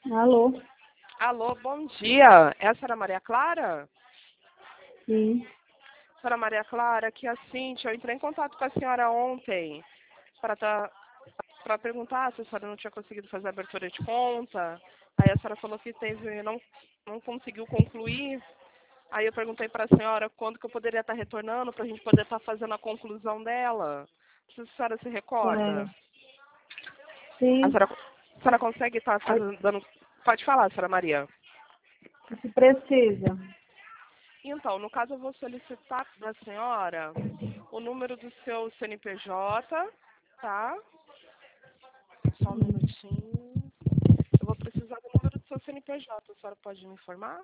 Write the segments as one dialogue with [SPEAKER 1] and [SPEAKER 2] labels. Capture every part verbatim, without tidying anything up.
[SPEAKER 1] Alô?
[SPEAKER 2] Alô, bom dia. É a senhora Maria Clara?
[SPEAKER 1] Sim.
[SPEAKER 2] Senhora Maria Clara, aqui é a Cíntia. Eu entrei em contato com a senhora ontem para tá, para perguntar se a senhora não tinha conseguido fazer a abertura de conta. Aí a senhora falou que teve, não, não conseguiu concluir. Aí eu perguntei para a senhora quando que eu poderia estar retornando para a gente poder estar fazendo a conclusão dela. Se a senhora se
[SPEAKER 1] É,
[SPEAKER 2] recorda. A
[SPEAKER 1] sim.
[SPEAKER 2] senhora, a senhora consegue estar
[SPEAKER 1] Aí,
[SPEAKER 2] fazendo, dando... Pode falar, senhora Maria.
[SPEAKER 1] o que precisa?
[SPEAKER 2] Então, no caso, eu vou solicitar da senhora o número do seu C N P J, tá? Só um minutinho. Eu vou precisar do número do seu C N P J. A senhora pode me informar?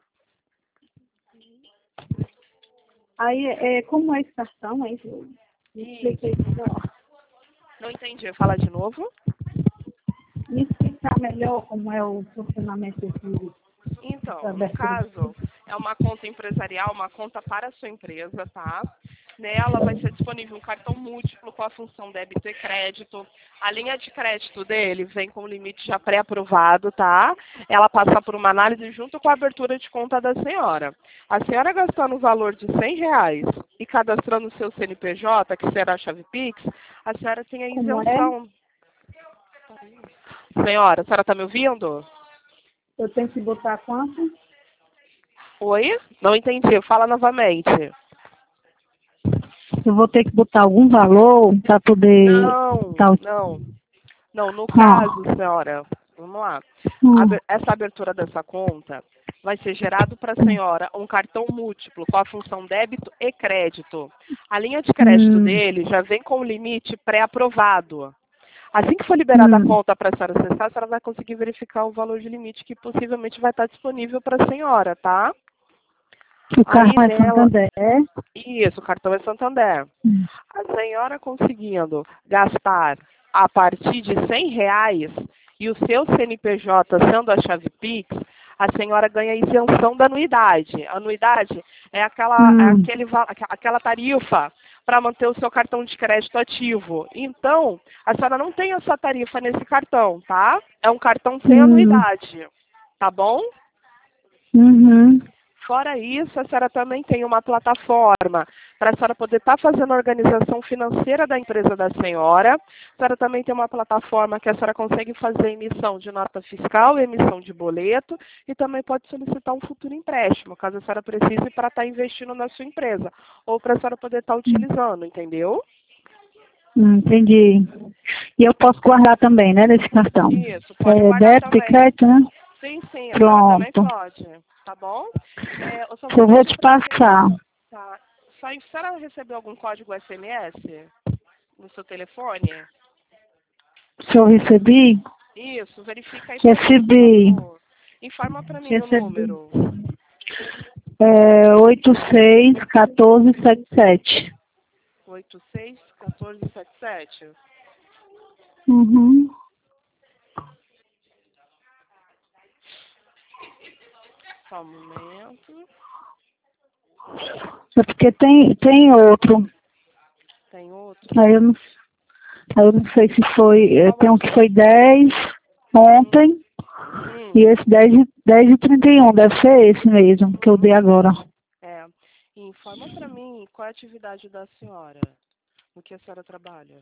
[SPEAKER 1] Aí, é, como é esse cartão, hein? Me explica
[SPEAKER 2] Isso.
[SPEAKER 1] isso melhor.
[SPEAKER 2] Não entendi. Fala de novo.
[SPEAKER 1] Me explicar melhor como é o funcionamento desse, dessa
[SPEAKER 2] Então, no
[SPEAKER 1] abertura de
[SPEAKER 2] caso, é uma conta empresarial, uma conta para a sua empresa, tá? Nela vai ser disponível um cartão múltiplo com a função débito e crédito. A linha de crédito dele vem com o limite já pré-aprovado, tá? Ela passa por uma análise junto com a abertura de conta da senhora. A senhora gastando o valor de cem reais e cadastrando o seu C N P J, que será a chave Pix, a senhora tem a
[SPEAKER 1] como é?
[SPEAKER 2] isenção. Senhora, a senhora está me ouvindo?
[SPEAKER 1] Eu tenho que botar quanto?
[SPEAKER 2] Oi? Não entendi. Fala novamente.
[SPEAKER 1] Eu vou ter que botar algum valor para poder
[SPEAKER 2] Não,
[SPEAKER 1] estar...
[SPEAKER 2] não. Não, no caso,
[SPEAKER 1] Ah,
[SPEAKER 2] senhora, vamos lá.
[SPEAKER 1] hum,
[SPEAKER 2] Aber- Essa abertura dessa conta vai ser gerado para a senhora um cartão múltiplo com a função débito e crédito. A linha de crédito
[SPEAKER 1] hum,
[SPEAKER 2] dele já vem com o limite pré-aprovado. Assim que for liberada a
[SPEAKER 1] hum.
[SPEAKER 2] conta para a senhora acessar, a senhora vai conseguir verificar o valor de limite que possivelmente vai estar disponível para a senhora, tá?
[SPEAKER 1] O
[SPEAKER 2] Aí
[SPEAKER 1] cartão é
[SPEAKER 2] nela,
[SPEAKER 1] Santander.
[SPEAKER 2] isso, o cartão é Santander.
[SPEAKER 1] Hum.
[SPEAKER 2] A senhora conseguindo gastar a partir de cem reais e o seu C N P J sendo a chave Pix, a senhora ganha isenção da anuidade. A anuidade é aquela, é
[SPEAKER 1] Hum,
[SPEAKER 2] aquele, va- aquela tarifa para manter o seu cartão de crédito ativo. Então, a senhora não tem essa tarifa nesse cartão, tá? É um cartão sem
[SPEAKER 1] hum,
[SPEAKER 2] anuidade, tá bom?
[SPEAKER 1] uhum.
[SPEAKER 2] Fora isso, a senhora também tem uma plataforma para a senhora poder estar fazendo a organização financeira da empresa da senhora. A senhora também tem uma plataforma que a senhora consegue fazer emissão de nota fiscal, emissão de boleto e também pode solicitar um futuro empréstimo, caso a senhora precise para estar investindo na sua empresa ou para a senhora poder estar utilizando, entendeu?
[SPEAKER 1] Hum, entendi. E eu posso guardar também, né, nesse cartão?
[SPEAKER 2] Isso, pode
[SPEAKER 1] É
[SPEAKER 2] guardar
[SPEAKER 1] débito e
[SPEAKER 2] também.
[SPEAKER 1] crédito, né?
[SPEAKER 2] Sim, sim, a senhora também
[SPEAKER 1] Pronto.
[SPEAKER 2] pode, tá bom? É, eu só vou
[SPEAKER 1] Eu vou
[SPEAKER 2] pedir
[SPEAKER 1] te
[SPEAKER 2] para a
[SPEAKER 1] passar.
[SPEAKER 2] Tá. Só a senhora recebeu algum código S M S no seu telefone?
[SPEAKER 1] Se eu recebi,
[SPEAKER 2] Isso, verifica aí pra mim, por
[SPEAKER 1] recebi.
[SPEAKER 2] favor. Informa pra mim o
[SPEAKER 1] Recebi.
[SPEAKER 2] número.
[SPEAKER 1] É, oito seis um quatro sete sete.
[SPEAKER 2] oito seis um quatro sete sete.
[SPEAKER 1] Uhum.
[SPEAKER 2] Só um momento.
[SPEAKER 1] É porque tem, tem outro.
[SPEAKER 2] Tem outro?
[SPEAKER 1] Aí eu não, aí eu não sei se foi. eh,
[SPEAKER 2] Qual é
[SPEAKER 1] Tem
[SPEAKER 2] o
[SPEAKER 1] um que
[SPEAKER 2] seu?
[SPEAKER 1] foi dez
[SPEAKER 2] Hum,
[SPEAKER 1] ontem. E
[SPEAKER 2] hum,
[SPEAKER 1] esse dez e dez e trinta e um deve ser esse mesmo que eu dei
[SPEAKER 2] uhum.
[SPEAKER 1] agora.
[SPEAKER 2] É. E informa pra mim qual é a atividade da senhora. No que a senhora trabalha?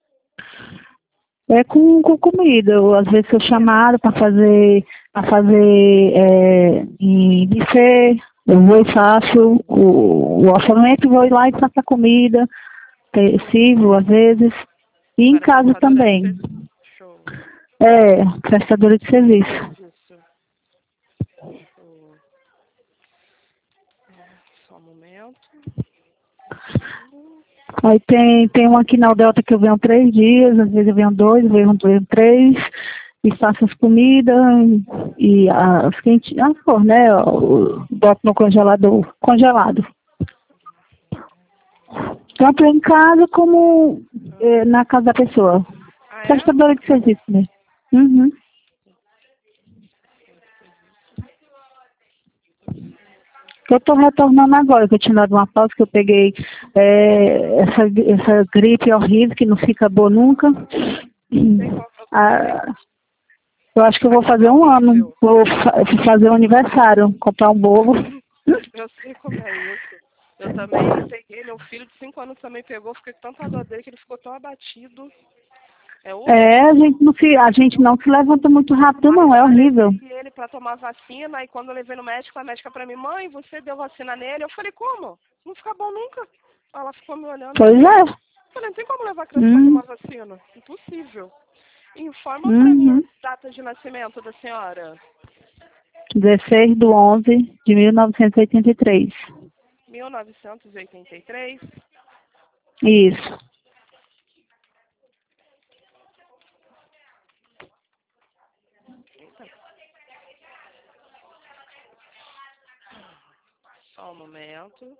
[SPEAKER 1] É com, com comida. Eu, às vezes sou
[SPEAKER 2] Comida?
[SPEAKER 1] chamada para fazer, para fazer é, em buffet. Eu vou e faço o, o orçamento, vou lá e faço a comida, te- sirvo às vezes.
[SPEAKER 2] A
[SPEAKER 1] E em
[SPEAKER 2] senhora é
[SPEAKER 1] casa
[SPEAKER 2] prestadora de
[SPEAKER 1] também.
[SPEAKER 2] serviço. Show.
[SPEAKER 1] É, prestadora de serviço.
[SPEAKER 2] Isso. Show. Só um momento.
[SPEAKER 1] Aí tem, tem uma aqui na Delta que eu venho três dias, às vezes eu venho dois, às vezes eu venho três, e faço as comidas e as quentinhas, ah, pô, né? Eu boto no congelador, congelado. Tanto em casa como eh, na casa da pessoa.
[SPEAKER 2] Ah, é?
[SPEAKER 1] Prestadora de serviço mesmo. Uhum. Eu estou retornando agora, que eu tinha dado uma pausa, que eu peguei eh, essa, essa gripe horrível que não fica boa nunca.
[SPEAKER 2] Sei qual que é o seu
[SPEAKER 1] Ah,
[SPEAKER 2] defeito.
[SPEAKER 1] Eu acho que eu vou fazer um ano. Vou fa fazer um aniversário, comprar um bolo.
[SPEAKER 2] Eu sei como é isso. Eu também peguei, meu filho de cinco anos também pegou, fiquei com tanta dor dele que ele ficou tão abatido. É,
[SPEAKER 1] É, a gente não se, a gente não se levanta muito rápido, não, é horrível.
[SPEAKER 2] Eu levei ele para tomar vacina e quando eu levei no médico, a médica para mim, mãe, você deu vacina nele? Eu falei, como? Não fica bom nunca. Ela ficou me olhando.
[SPEAKER 1] Pois é.
[SPEAKER 2] Eu falei, não tem como levar a criança
[SPEAKER 1] Hum.
[SPEAKER 2] para tomar vacina. Impossível. Informa para mim
[SPEAKER 1] Uhum.
[SPEAKER 2] a data de nascimento da senhora.
[SPEAKER 1] dezesseis de onze de mil novecentos e oitenta e três.
[SPEAKER 2] mil novecentos e oitenta e três.
[SPEAKER 1] Isso.
[SPEAKER 2] Só um momento.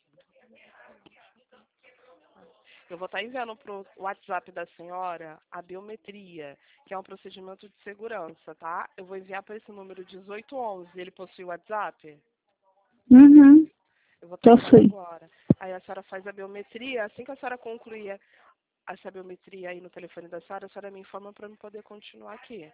[SPEAKER 2] Eu vou estar enviando para o WhatsApp da senhora a biometria, que é um procedimento de segurança, tá? Eu vou enviar para esse número dezoito onze. Ele possui WhatsApp?
[SPEAKER 1] Uhum.
[SPEAKER 2] Eu vou estar
[SPEAKER 1] Eu
[SPEAKER 2] enviando
[SPEAKER 1] sei.
[SPEAKER 2] agora. Aí a senhora faz a biometria. Assim que a senhora concluir essa biometria aí no telefone da senhora, a senhora me informa para eu poder continuar aqui.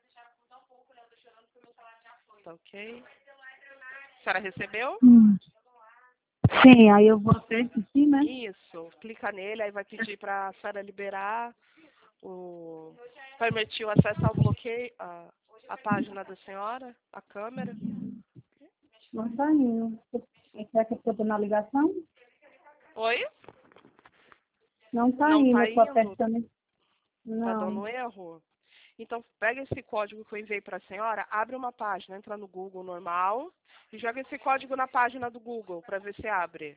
[SPEAKER 2] Tá ok? A senhora recebeu?
[SPEAKER 1] Hum. Sim, aí eu vou ter que sim, né?
[SPEAKER 2] Isso. Clica nele, aí vai pedir para a senhora liberar o... permitir o acesso ao bloqueio, a, a página da senhora, a câmera.
[SPEAKER 1] Não está indo. Será que eu estou na ligação?
[SPEAKER 2] Oi?
[SPEAKER 1] Não está
[SPEAKER 2] Não
[SPEAKER 1] indo,
[SPEAKER 2] tá
[SPEAKER 1] eu estou
[SPEAKER 2] indo?
[SPEAKER 1] apertando.
[SPEAKER 2] Tá
[SPEAKER 1] Não.
[SPEAKER 2] dando erro? Então, pega esse código que eu enviei para a senhora, abre uma página, entra no Google normal e joga esse código na página do Google para ver se abre.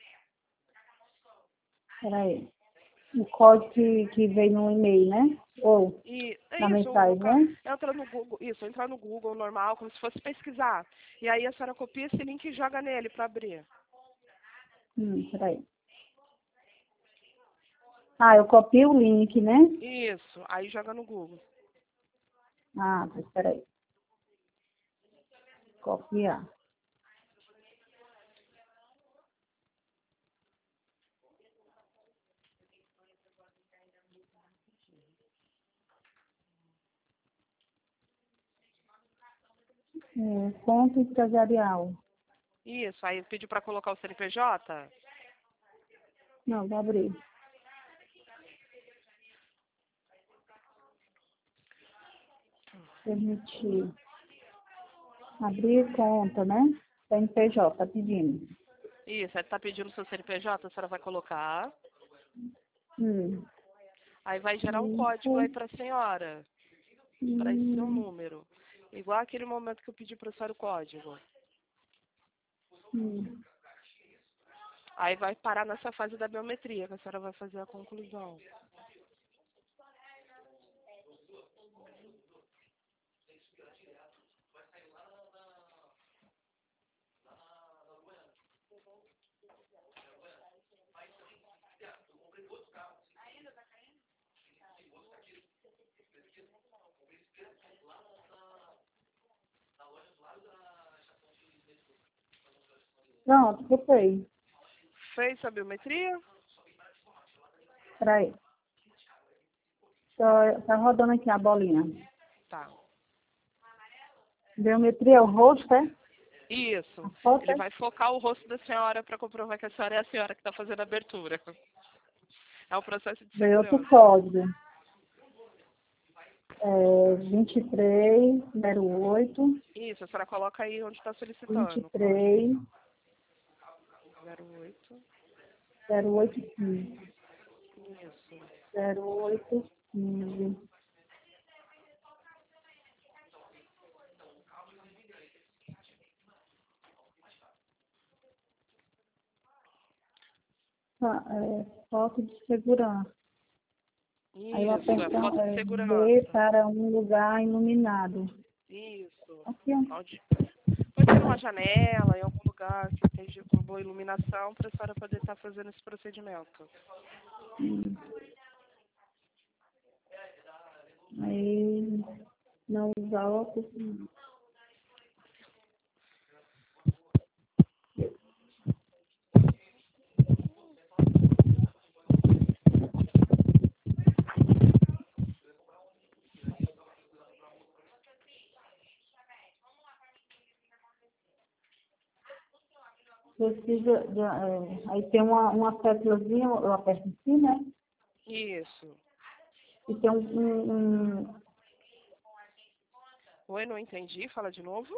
[SPEAKER 1] Peraí. O código que, que veio no e-mail, né? Ou
[SPEAKER 2] E é
[SPEAKER 1] na
[SPEAKER 2] isso, no
[SPEAKER 1] mensagem,
[SPEAKER 2] caso,
[SPEAKER 1] né?
[SPEAKER 2] entra no Google, isso, entra no Google normal, como se fosse pesquisar. E aí a senhora copia esse link e joga nele para abrir.
[SPEAKER 1] Hum, peraí. Ah, eu copiei o link, né?
[SPEAKER 2] Isso, aí joga no Google.
[SPEAKER 1] Ah, espera aí. Copiar. É, conta empresarial.
[SPEAKER 2] Isso, aí pediu para colocar o C N P J?
[SPEAKER 1] Não, vou abrir. Permitir. Abrir conta, né? C N P J, tá pedindo.
[SPEAKER 2] Isso, aí tá pedindo o seu C N P J, a senhora vai colocar.
[SPEAKER 1] Hum.
[SPEAKER 2] Aí vai gerar um código aí
[SPEAKER 1] Isso.
[SPEAKER 2] para a senhora, para esse seu
[SPEAKER 1] Hum.
[SPEAKER 2] número. Igual aquele momento que eu pedi para a senhora o código.
[SPEAKER 1] Hum.
[SPEAKER 2] Aí vai parar nessa fase da biometria, que a senhora vai fazer a conclusão.
[SPEAKER 1] Pronto, botei.
[SPEAKER 2] Fez a biometria?
[SPEAKER 1] Peraí. Tá, tá rodando aqui a bolinha.
[SPEAKER 2] Tá.
[SPEAKER 1] Biometria é o rosto, é?
[SPEAKER 2] Isso.
[SPEAKER 1] A foto,
[SPEAKER 2] Ele
[SPEAKER 1] é?
[SPEAKER 2] vai focar o rosto da senhora para comprovar que a senhora é a senhora que está fazendo a abertura. É um processo de
[SPEAKER 1] Veio outro
[SPEAKER 2] segurança.
[SPEAKER 1] código. É vinte e três zero oito
[SPEAKER 2] Isso, a senhora coloca aí onde está
[SPEAKER 1] vinte e
[SPEAKER 2] solicitando.
[SPEAKER 1] três
[SPEAKER 2] zero oito.
[SPEAKER 1] zero oito quinze
[SPEAKER 2] Isso.
[SPEAKER 1] zero oito quinze. Ah, é, foto de segurança. Aí eu
[SPEAKER 2] Isso, é
[SPEAKER 1] aperto
[SPEAKER 2] foto de
[SPEAKER 1] é, B
[SPEAKER 2] segurança.
[SPEAKER 1] para um lugar iluminado.
[SPEAKER 2] Isso.
[SPEAKER 1] Aqui, ó.
[SPEAKER 2] Onde... Pode ser numa janela, em algum lugar que esteja com boa iluminação, para a senhora poder estar fazendo esse procedimento.
[SPEAKER 1] Hum. Aí não usar óculos. Precisa, de, é, aí tem uma, uma sétulazinha, eu aperto em cima, né?
[SPEAKER 2] Isso.
[SPEAKER 1] E tem um, um, um-
[SPEAKER 2] Oi, não entendi. Fala de novo.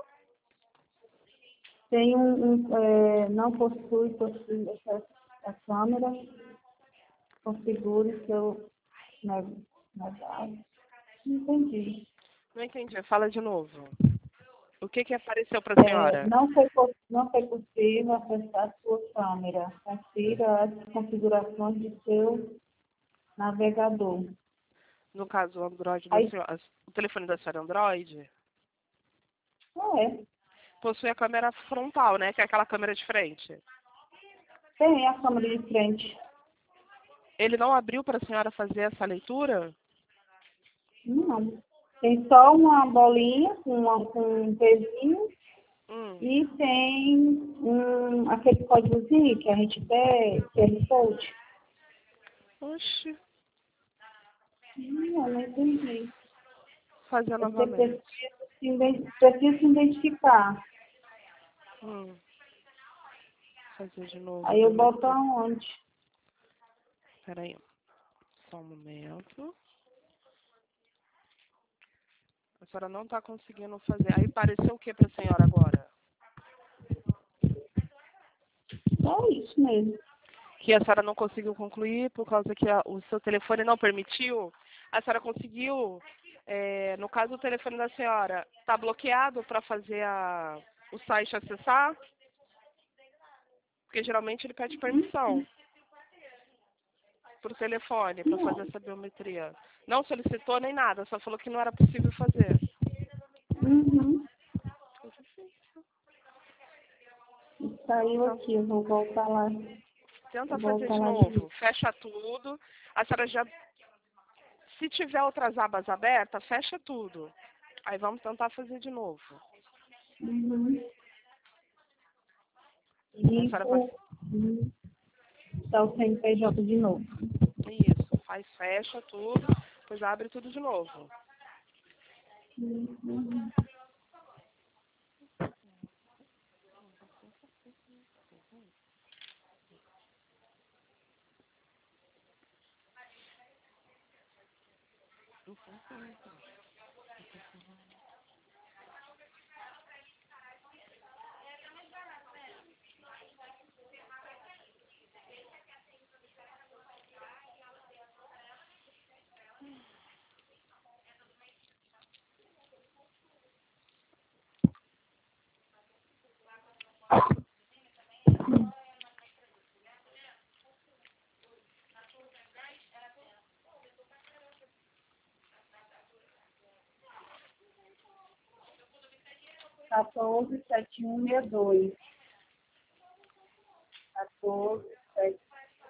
[SPEAKER 1] tem um, um, é, não possui, possui essa, a câmera, configure seu negócio. Não entendi.
[SPEAKER 2] Não entendi. Fala de novo. O que que apareceu para a
[SPEAKER 1] É,
[SPEAKER 2] senhora?
[SPEAKER 1] não, foi, po- não foi possível acessar sua câmera. Confira as configurações de seu navegador.
[SPEAKER 2] No caso, o Android da
[SPEAKER 1] Aí,
[SPEAKER 2] senhora, o telefone da senhora é Android,
[SPEAKER 1] não é.
[SPEAKER 2] possui a câmera frontal, né? Que é aquela câmera de frente.
[SPEAKER 1] Tem a câmera de frente.
[SPEAKER 2] Ele não abriu para a senhora fazer essa leitura?
[SPEAKER 1] Não. Tem só uma bolinha com, uma, com um pezinho
[SPEAKER 2] Hum.
[SPEAKER 1] e tem um, aquele códigozinho que a gente pede, que é Code.
[SPEAKER 2] Oxi.
[SPEAKER 1] Hum, eu não entendi.
[SPEAKER 2] Fazer
[SPEAKER 1] Você precisa
[SPEAKER 2] novamente.
[SPEAKER 1] se, iden- precisa se identificar.
[SPEAKER 2] Hum. Fazer de novo a
[SPEAKER 1] Aí eu boto
[SPEAKER 2] biometria.
[SPEAKER 1] aonde?
[SPEAKER 2] Peraí. Só um momento. A senhora não está conseguindo fazer. Aí pareceu o que para a senhora agora?
[SPEAKER 1] É isso mesmo.
[SPEAKER 2] Que a senhora não conseguiu concluir por causa que a- o seu telefone não permitiu? A senhora conseguiu, é, no caso o telefone da senhora, está bloqueado para fazer a, o site acessar? Porque geralmente ele pede permissão por telefone para
[SPEAKER 1] Não.
[SPEAKER 2] fazer essa biometria. Não solicitou nem nada, só falou que não era possível fazer.
[SPEAKER 1] Uhum. Saiu
[SPEAKER 2] Então,
[SPEAKER 1] aqui, eu vou voltar lá.
[SPEAKER 2] tenta
[SPEAKER 1] Vou
[SPEAKER 2] fazer
[SPEAKER 1] voltar
[SPEAKER 2] de
[SPEAKER 1] lá de novo.
[SPEAKER 2] novo. Fecha tudo. A senhora já, se tiver outras abas abertas, fecha tudo. Aí vamos tentar fazer de novo.
[SPEAKER 1] Uhum.
[SPEAKER 2] Aí a senhora vai.
[SPEAKER 1] Rico, uhum. Tá o C N P J de novo.
[SPEAKER 2] Isso, faz, fecha tudo, depois abre tudo de novo.
[SPEAKER 1] Uhum. quatorze, sete um seis dois. quatorze, sete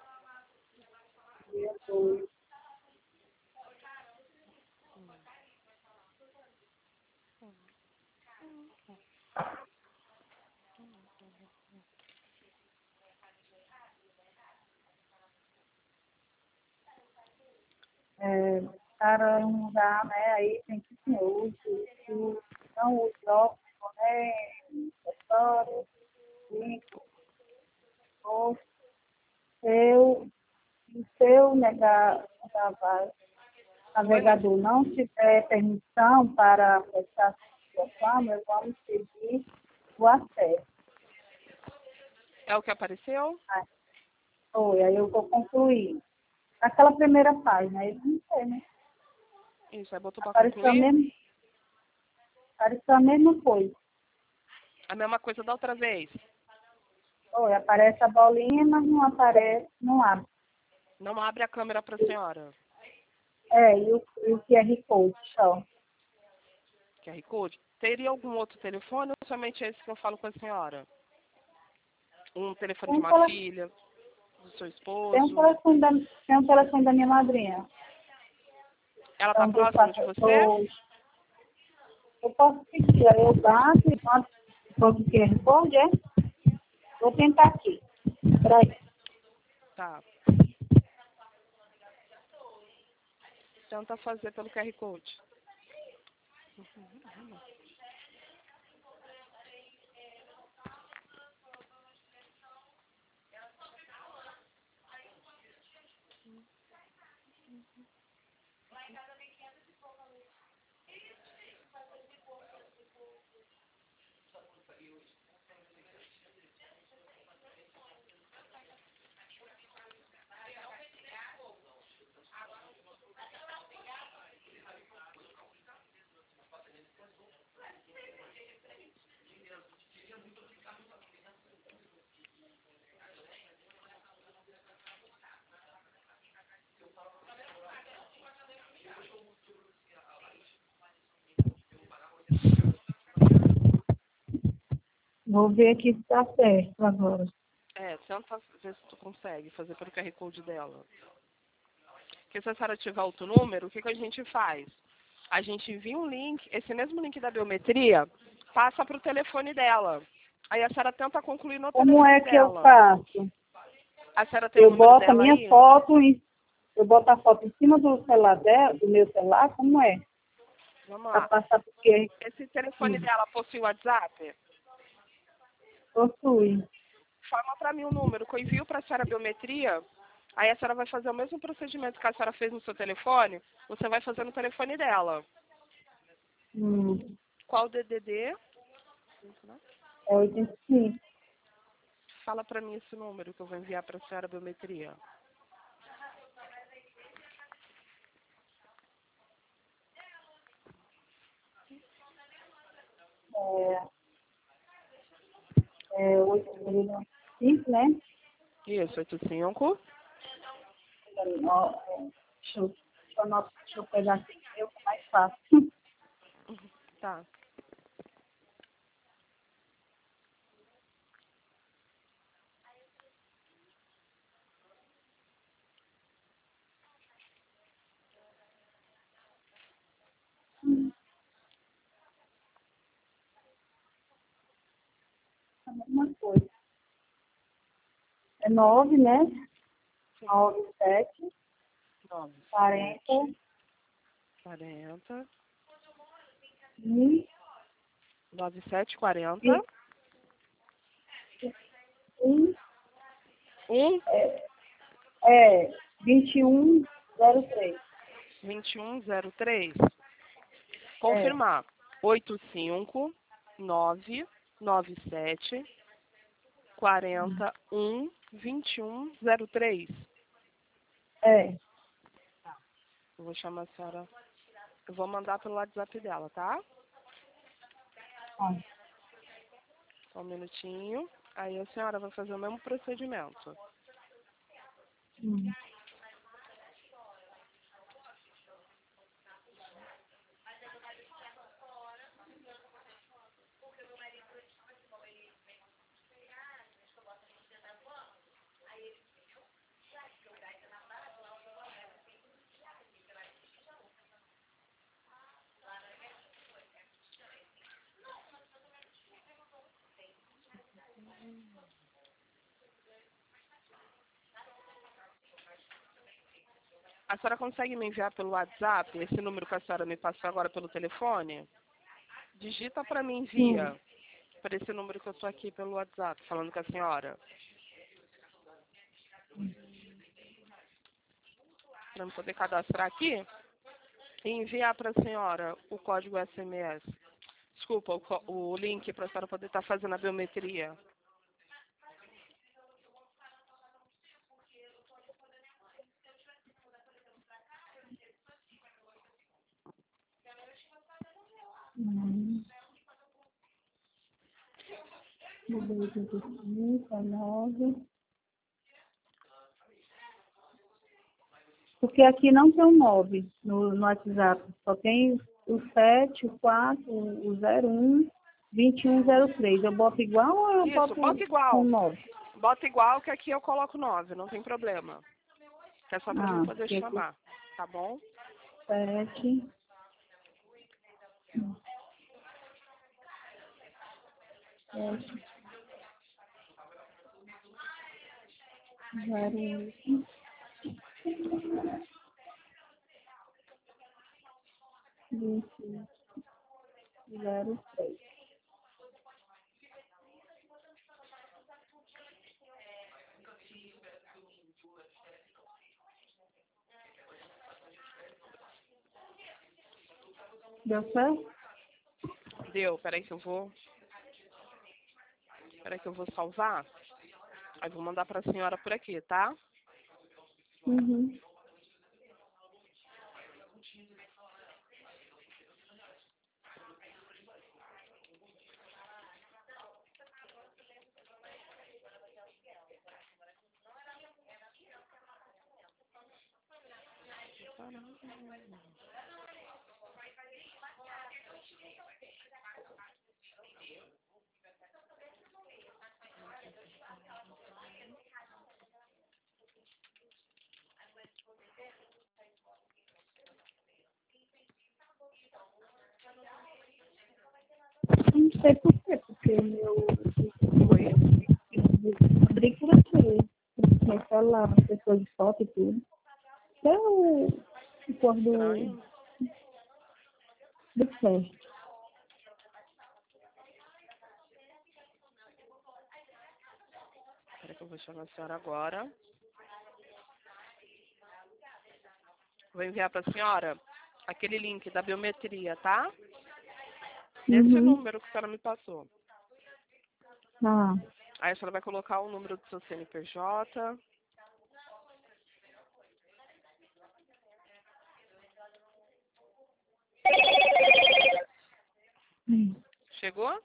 [SPEAKER 1] um seis dois. É, para mudar, né, aí tem que ser uso, uso, não uso óbvio, né, acessórios, cinco, ou seu, se o seu negar, negar-
[SPEAKER 2] Oi, não.
[SPEAKER 1] navegador não tiver permissão para acessar a sua câmera, vamos pedir o acesso.
[SPEAKER 2] É o que apareceu?
[SPEAKER 1] Aí, foi, aí eu vou concluir. Aquela primeira página, aí não sei, né?
[SPEAKER 2] Isso, aí botou para
[SPEAKER 1] Apareceu a
[SPEAKER 2] concluir.
[SPEAKER 1] mesma, apareceu a mesma coisa.
[SPEAKER 2] A mesma coisa da outra vez.
[SPEAKER 1] Oi, aparece a bolinha, mas não aparece, não abre.
[SPEAKER 2] Não abre a câmera para a senhora.
[SPEAKER 1] É, e o, e o Q R Code só.
[SPEAKER 2] Q R Code. Teria algum outro telefone ou somente esse que eu falo com a senhora? Um telefone
[SPEAKER 1] Tem
[SPEAKER 2] de
[SPEAKER 1] um,
[SPEAKER 2] uma
[SPEAKER 1] tele,
[SPEAKER 2] filha, do seu
[SPEAKER 1] tem um,
[SPEAKER 2] esposo?
[SPEAKER 1] telefone, da, tem um telefone da minha madrinha.
[SPEAKER 2] Ela está
[SPEAKER 1] Então, eu
[SPEAKER 2] próximo
[SPEAKER 1] faço
[SPEAKER 2] de você?
[SPEAKER 1] hoje. Eu posso pedir, aí eu bato e mando o Q R Code, é? Vou tentar aqui. Peraí.
[SPEAKER 2] Tá. Tenta fazer pelo Q R Code.
[SPEAKER 1] Vou ver aqui se tá certo agora.
[SPEAKER 2] É, tenta ver se tu consegue fazer pelo Q R Code dela. Porque se a senhora tiver outro número, o que, que a gente faz? A gente envia um link, esse mesmo link da biometria, passa para o telefone dela. Aí a senhora tenta concluir no
[SPEAKER 1] Como
[SPEAKER 2] telefone
[SPEAKER 1] é que eu
[SPEAKER 2] dela.
[SPEAKER 1] faço?
[SPEAKER 2] A senhora tem o
[SPEAKER 1] Eu
[SPEAKER 2] número
[SPEAKER 1] boto a
[SPEAKER 2] dela
[SPEAKER 1] minha
[SPEAKER 2] aí?
[SPEAKER 1] foto, em, eu boto a foto em cima do celular dela, do meu celular, como é?
[SPEAKER 2] Vamos
[SPEAKER 1] Para
[SPEAKER 2] lá.
[SPEAKER 1] passar porque
[SPEAKER 2] Esse telefone dela possui WhatsApp?
[SPEAKER 1] possui.
[SPEAKER 2] Forma para mim o número, que eu envio para a senhora a biometria. Aí a senhora vai fazer o mesmo procedimento que a senhora fez no seu telefone, você vai fazer no telefone dela.
[SPEAKER 1] Hum,
[SPEAKER 2] Qual o D D D?
[SPEAKER 1] é oitenta e cinco.
[SPEAKER 2] Fala para mim esse número que eu vou enviar para a senhora a biometria.
[SPEAKER 1] É, é oitenta e cinco, né?
[SPEAKER 2] Isso, oito cinco.
[SPEAKER 1] Ó, é, Deixa eu, deixa eu, anotar, deixa eu pegar aqui, que é mais fácil.
[SPEAKER 2] Tá.
[SPEAKER 1] A mesma coisa. É nove, né? Nove, sete,
[SPEAKER 2] nove,
[SPEAKER 1] quarenta,
[SPEAKER 2] sete, quarenta.
[SPEAKER 1] um,
[SPEAKER 2] nove sete quarenta.
[SPEAKER 1] vinte, um,
[SPEAKER 2] um
[SPEAKER 1] é, é vinte e um, zero três.
[SPEAKER 2] vinte e um zero três.
[SPEAKER 1] É,
[SPEAKER 2] Confirmar. oito cinco nove nove sete quarenta um vinte e um zero três.
[SPEAKER 1] é.
[SPEAKER 2] Eu vou chamar a senhora. Eu vou mandar pelo WhatsApp dela, tá?
[SPEAKER 1] Ó.
[SPEAKER 2] Só um minutinho. Aí a senhora vai fazer o mesmo procedimento.
[SPEAKER 1] Hum.
[SPEAKER 2] A senhora consegue me enviar pelo WhatsApp esse número que a senhora me passou agora pelo telefone? Digita para mim,
[SPEAKER 1] Sim.
[SPEAKER 2] envia para esse número que eu estou aqui pelo WhatsApp, falando com a senhora. Para eu poder cadastrar aqui e enviar para a senhora o código S M S. Desculpa, o, co- o link para a senhora poder estar fazendo a biometria.
[SPEAKER 1] Hum. oitenta e cinco, nove. Porque aqui não tem o nove no, no WhatsApp. Só tem o sete, o quatro, o zero um, vinte e um, zero três. Eu boto igual ou eu
[SPEAKER 2] Isso,
[SPEAKER 1] boto
[SPEAKER 2] bota
[SPEAKER 1] com
[SPEAKER 2] igual.
[SPEAKER 1] nove?
[SPEAKER 2] Bota igual que aqui eu coloco nove, não tem problema. Que é só para mim
[SPEAKER 1] Ah,
[SPEAKER 2] poder
[SPEAKER 1] porque aqui
[SPEAKER 2] chamar, tá bom?
[SPEAKER 1] sete, sete, zero um, vinte, zero três. Deu certo?
[SPEAKER 2] Deu, peraí que eu vou. Peraí que eu vou salvar. Aí vou mandar para a senhora por aqui, tá?
[SPEAKER 1] Uhum. Não sei por quê, porque o meu
[SPEAKER 2] Oi?
[SPEAKER 1] abri por aqui. Meu celular, pessoa de foto e tudo. Até o, o cor do,
[SPEAKER 2] Estranho.
[SPEAKER 1] do certo.
[SPEAKER 2] Espera que eu vou chamar a senhora agora. Vou enviar para a senhora aquele link da biometria, tá? Nesse
[SPEAKER 1] Uhum.
[SPEAKER 2] número que a senhora me passou.
[SPEAKER 1] Ah,
[SPEAKER 2] Aí a senhora vai colocar o número do seu C N P J.
[SPEAKER 1] hum.
[SPEAKER 2] Chegou?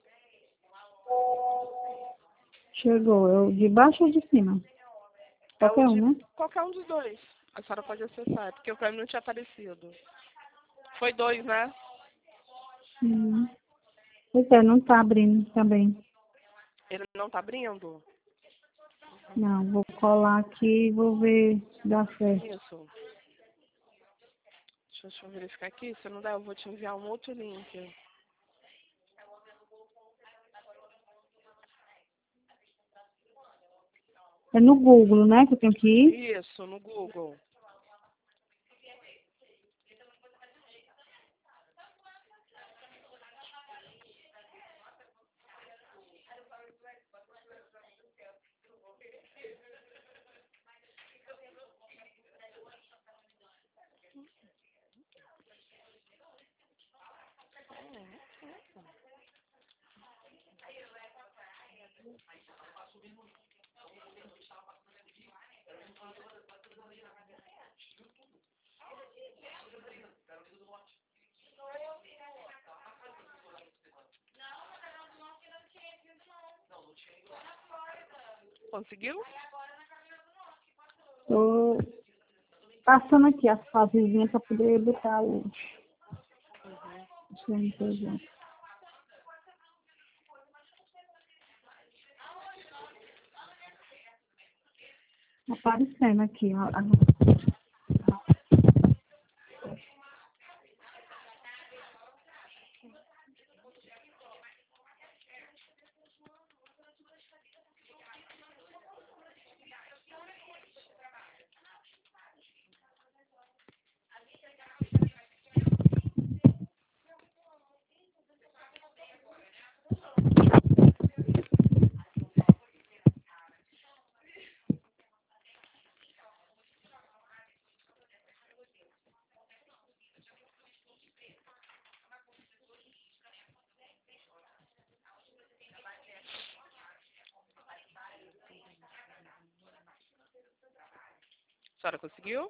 [SPEAKER 1] Chegou. Eu, de baixo ou de cima?
[SPEAKER 2] É o
[SPEAKER 1] Qualquer
[SPEAKER 2] de
[SPEAKER 1] um, né?
[SPEAKER 2] qualquer um dos dois. A senhora pode acessar, porque o prêmio não tinha aparecido. Foi dois, né?
[SPEAKER 1] Uhum. Pois é, não tá abrindo também.
[SPEAKER 2] Ele não tá abrindo?
[SPEAKER 1] Não, vou colar aqui e vou ver se dá certo.
[SPEAKER 2] Isso. Deixa, deixa eu verificar aqui. Se não der, eu vou te enviar um outro link.
[SPEAKER 1] É no Google, né, que eu tenho que ir?
[SPEAKER 2] Isso, no Google. Conseguiu?
[SPEAKER 1] Tô passando aqui as fasezinhas para poder botar o C N P J. Aparecendo aqui, ó.
[SPEAKER 2] A senhora conseguiu?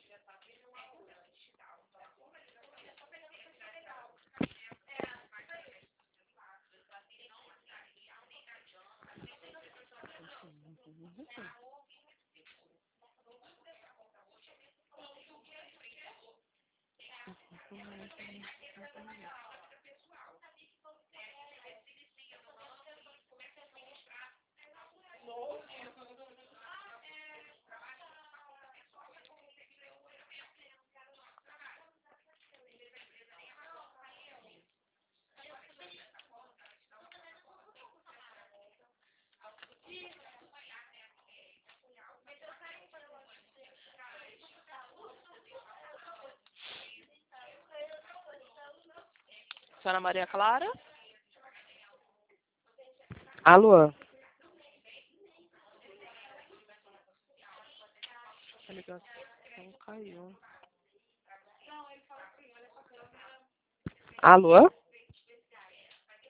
[SPEAKER 2] Senhora Maria Clara? Alô? A ligação caiu. Alô?